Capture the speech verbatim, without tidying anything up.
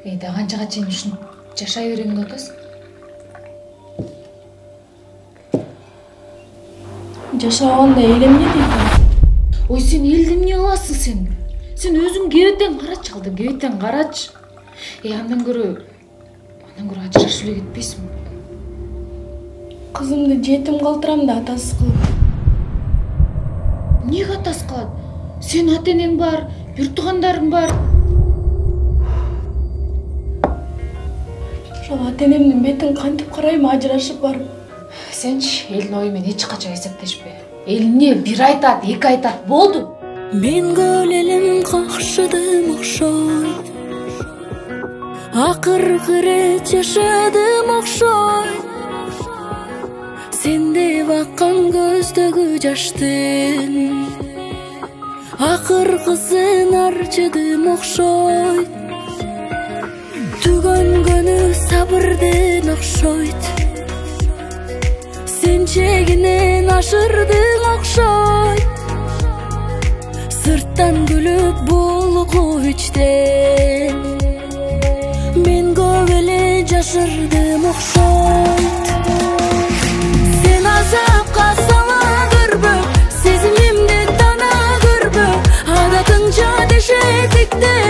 Эй, да канчага чейин ушинтип жашай беремин деп атасың? Жашаганда эл эмне дейт? Ой, сен элди эмне кыласың сен? Сен өзүң кебетен карачы, алдың кебетен карачы. Эй, андан көрө, андан көрө ажырашып эле кетпейсиңби? Кызымды жетим калтырам да атасыз кылып. Эмнеге атасыз кылат? Сен ата-энең бар, бир туугандарың бар. Ошол ата-энемдин бетин кантип карайм ажырашып барып? Сенчи элдин ою менен эч качан эсептешпе. Эл эмне бир айтат, эки айтат, болду. Мен көлелим какшыдым окшойт, акыркы ирет жашадым окшойт. Сенде баккан көздөгү жаштын акыркысын арчыдым окшойт. Түгөнгөнү сабырдын окшойт, сен чегинен ашырдың окшойт. Сырттан күлүп булгу ичтен мен көп эле жашырдым окшойт. Сен азапка сала көрбө, сезимимди тана көрбө, адатыңча дешетикте